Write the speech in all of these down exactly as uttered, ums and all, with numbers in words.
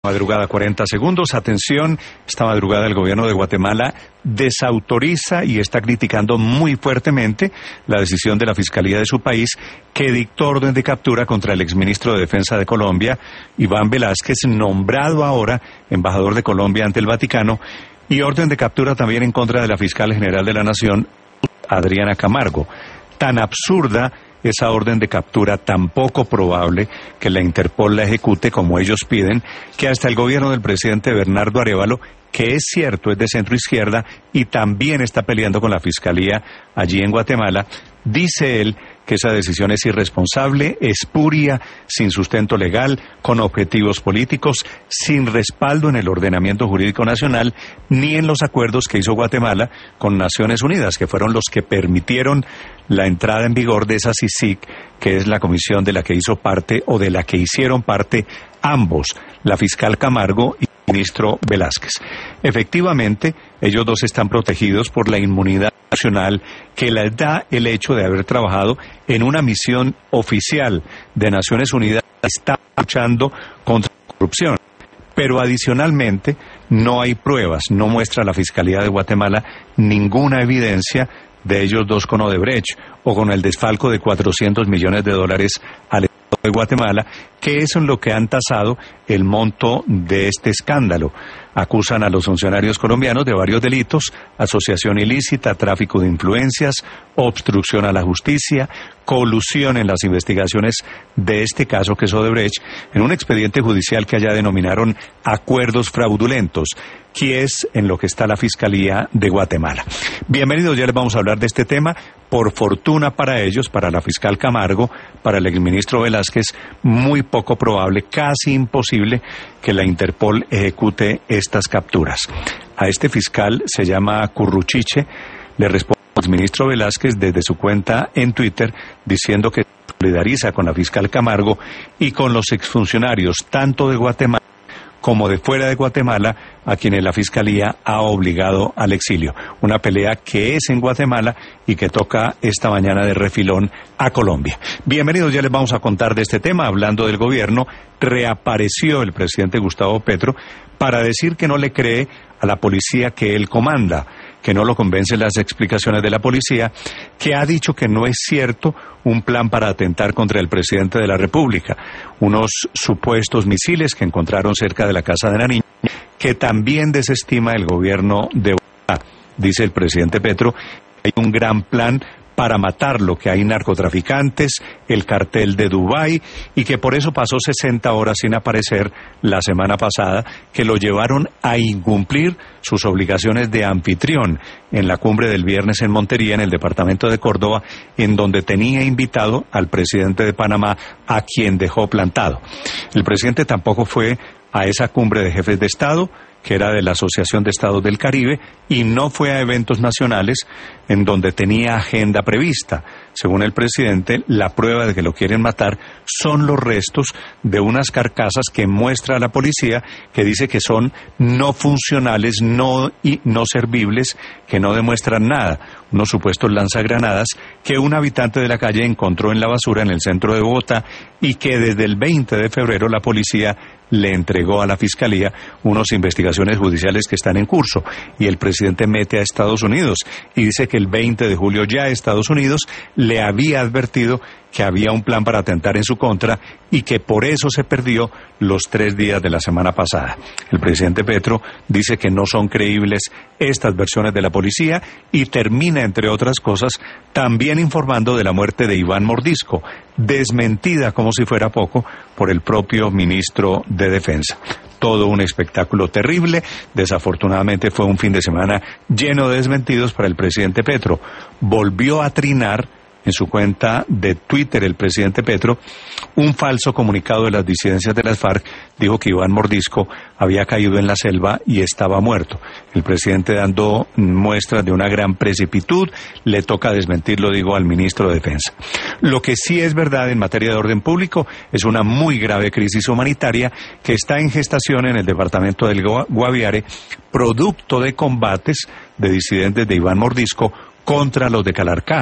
Madrugada, cuarenta segundos. Atención, esta madrugada el gobierno de Guatemala desautoriza y está criticando muy fuertemente la decisión de la Fiscalía de su país que dictó orden de captura contra el exministro de Defensa de Colombia, Iván Velásquez, nombrado ahora embajador de Colombia ante el Vaticano, y orden de captura también en contra de la fiscal general de la Nación, Adriana Camargo. Tan absurda esa orden de captura, tan poco probable que la Interpol la ejecute como ellos piden, que hasta el gobierno del presidente Bernardo Arévalo, que es cierto, es de centro izquierda y también está peleando con la fiscalía allí en Guatemala, dice él que esa decisión es irresponsable, espuria, sin sustento legal, con objetivos políticos, sin respaldo en el ordenamiento jurídico nacional, ni en los acuerdos que hizo Guatemala con Naciones Unidas, que fueron los que permitieron la entrada en vigor de esa C I C I C, que es la comisión de la que hizo parte o de la que hicieron parte ambos, la fiscal Camargo y el ministro Velásquez. Efectivamente, ellos dos están protegidos por la inmunidad nacional que les da el hecho de haber trabajado en una misión oficial de Naciones Unidas que está luchando contra la corrupción. Pero adicionalmente no hay pruebas, no muestra la Fiscalía de Guatemala ninguna evidencia de ellos dos con Odebrecht o con el desfalco de cuatrocientos millones de dólares al Estado de Guatemala, que es en lo que han tasado el monto de este escándalo. Acusan a los funcionarios colombianos de varios delitos: asociación ilícita, tráfico de influencias, obstrucción a la justicia, colusión en las investigaciones de este caso que es Odebrecht, en un expediente judicial que allá denominaron acuerdos fraudulentos, que es en lo que está la Fiscalía de Guatemala. Bienvenidos, ya les vamos a hablar de este tema. Por fortuna para ellos, para la fiscal Camargo, para el exministro Velásquez, muy poco probable, casi imposible que la Interpol ejecute estas capturas. A este fiscal se llama Curruchiche, le responde el exministro Velásquez desde su cuenta en Twitter diciendo que se solidariza con la fiscal Camargo y con los exfuncionarios tanto de Guatemala como de fuera de Guatemala, a quienes la Fiscalía ha obligado al exilio. Una pelea que es en Guatemala y que toca esta mañana de refilón a Colombia. Bienvenidos, ya les vamos a contar de este tema. Hablando del gobierno, reapareció el presidente Gustavo Petro para decir que no le cree a la policía que él comanda, que no lo convencen las explicaciones de la policía, que ha dicho que no es cierto un plan para atentar contra el presidente de la República, unos supuestos misiles que encontraron cerca de la casa de la niña, que también desestima el gobierno de Bogotá. Dice el presidente Petro que hay un gran plan para matarlo, que hay narcotraficantes, el cartel de Dubái, y que por eso pasó sesenta horas sin aparecer la semana pasada, que lo llevaron a incumplir sus obligaciones de anfitrión en la cumbre del viernes en Montería, en el departamento de Córdoba, en donde tenía invitado al presidente de Panamá, a quien dejó plantado. El presidente tampoco fue a esa cumbre de jefes de Estado, que era de la Asociación de Estados del Caribe, y no fue a eventos nacionales en donde tenía agenda prevista. Según el presidente, la prueba de que lo quieren matar son los restos de unas carcasas que muestra la policía, que dice que son no funcionales, no, y no servibles, que no demuestran nada. Unos supuestos lanzagranadas que un habitante de la calle encontró en la basura en el centro de Bogotá y que desde el veinte de febrero la policía le entregó a la Fiscalía, unas investigaciones judiciales que están en curso, y el presidente mete a Estados Unidos y dice que el veinte de julio ya Estados Unidos le había advertido que había un plan para atentar en su contra y que por eso se perdió los tres días de la semana pasada. El presidente Petro dice que no son creíbles estas versiones de la policía y termina, entre otras cosas, también informando de la muerte de Iván Mordisco, desmentida como si fuera poco por el propio ministro de Defensa. Todo un espectáculo terrible. Desafortunadamente fue un fin de semana lleno de desmentidos para el presidente Petro. Volvió a trinar en su cuenta de Twitter el presidente Petro un falso comunicado de las disidencias de las FARC. Dijo que Iván Mordisco había caído en la selva y estaba muerto. El presidente, dando muestras de una gran precipitud, le toca desmentirlo, digo, al ministro de Defensa. Lo que sí es verdad en materia de orden público es una muy grave crisis humanitaria que está en gestación en el departamento del Guaviare, producto de combates de disidentes de Iván Mordisco contra los de Calarcá.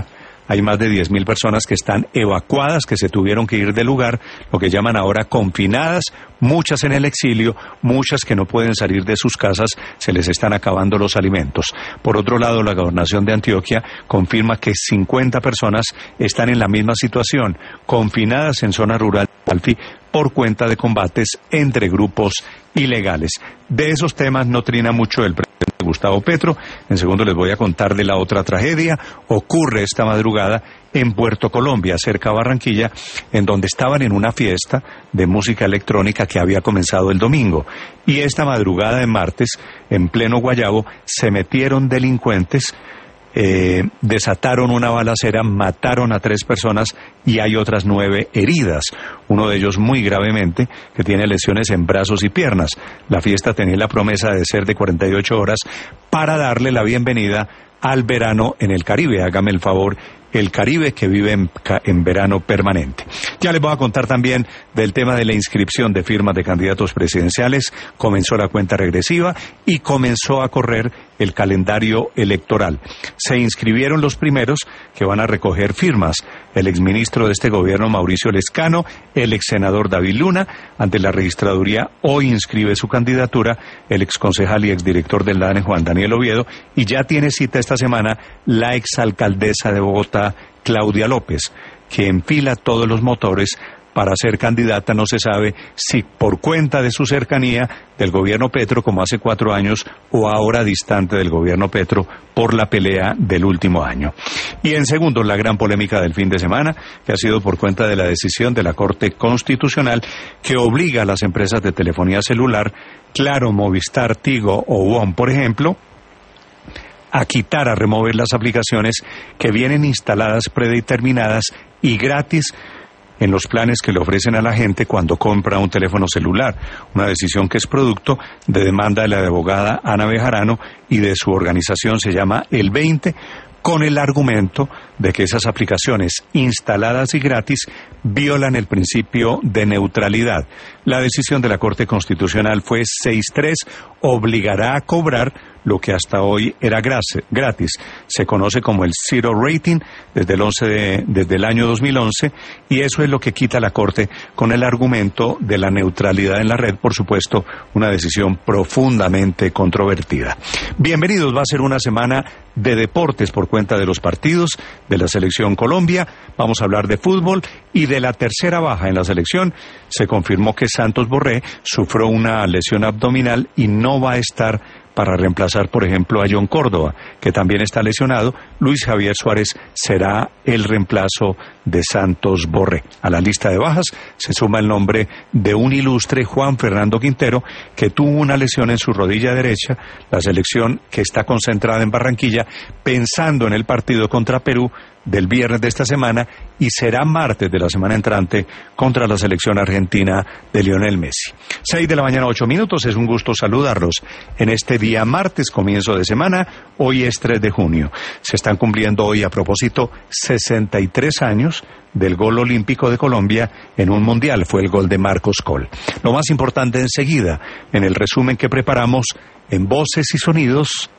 hay más de diez mil personas que están evacuadas, que se tuvieron que ir del lugar, lo que llaman ahora confinadas, muchas en el exilio, muchas que no pueden salir de sus casas, se les están acabando los alimentos. Por otro lado, la gobernación de Antioquia confirma que cincuenta personas están en la misma situación, confinadas en zona rural de Alfi por cuenta de combates entre grupos ilegales. De esos temas no trina mucho el presidente Gustavo Petro. En segundo les voy a contar de la otra tragedia. Ocurre esta madrugada en Puerto Colombia, cerca de Barranquilla, en donde estaban en una fiesta de música electrónica que había comenzado el domingo. Y esta madrugada de martes, en pleno Guayabo, se metieron delincuentes, Eh, desataron una balacera, mataron a tres personas y hay otras nueve heridas. Uno de ellos muy gravemente, que tiene lesiones en brazos y piernas. La fiesta tenía la promesa de ser de cuarenta y ocho horas para darle la bienvenida al verano en el Caribe. Hágame el favor, el Caribe que vive en, en verano permanente. Ya les voy a contar también del tema de la inscripción de firmas de candidatos presidenciales. Comenzó la cuenta regresiva y comenzó a correr el calendario electoral. Se inscribieron los primeros que van a recoger firmas: el exministro de este gobierno, Mauricio Lescano, el exsenador David Luna. Ante la registraduría hoy inscribe su candidatura el exconcejal y exdirector del D A N E, Juan Daniel Oviedo, y ya tiene cita esta semana la exalcaldesa de Bogotá, Claudia López, que enfila todos los motores para ser candidata. No se sabe si por cuenta de su cercanía del gobierno Petro, como hace cuatro años, o ahora distante del gobierno Petro por la pelea del último año. Y en segundo, la gran polémica del fin de semana, que ha sido por cuenta de la decisión de la Corte Constitucional que obliga a las empresas de telefonía celular, Claro, Movistar, Tigo o WOM, por ejemplo, a quitar, a remover las aplicaciones que vienen instaladas, predeterminadas y gratis en los planes que le ofrecen a la gente cuando compra un teléfono celular. Una decisión que es producto de demanda de la abogada Ana Bejarano y de su organización, se llama El veinte, con el argumento de que esas aplicaciones instaladas y gratis violan el principio de neutralidad. La decisión de la Corte Constitucional fue seis tres, obligará a cobrar lo que hasta hoy era gratis. Se conoce como el Zero Rating desde el, once de, desde el año dos mil once, y eso es lo que quita la Corte con el argumento de la neutralidad en la red. Por supuesto, una decisión profundamente controvertida. Bienvenidos, va a ser una semana de deportes por cuenta de los partidos de la Selección Colombia. Vamos a hablar de fútbol y de la tercera baja en la selección. Se confirmó que Santos Borré sufrió una lesión abdominal y no va a estar para reemplazar, por ejemplo, a John Córdoba, que también está lesionado. Luis Javier Suárez será el reemplazo de Santos Borré. A la lista de bajas se suma el nombre de un ilustre, Juan Fernando Quintero, que tuvo una lesión en su rodilla derecha. La selección, que está concentrada en Barranquilla, pensando en el partido contra Perú del viernes de esta semana, y será martes de la semana entrante contra la selección argentina de Lionel Messi. Seis de la mañana, ocho minutos, es un gusto saludarlos en este día martes, comienzo de semana. Hoy es tres de junio. Se están cumpliendo hoy, a propósito, sesenta y tres años del gol olímpico de Colombia en un mundial. Fue el gol de Marcos Coll. Lo más importante enseguida, en el resumen que preparamos en Voces y Sonidos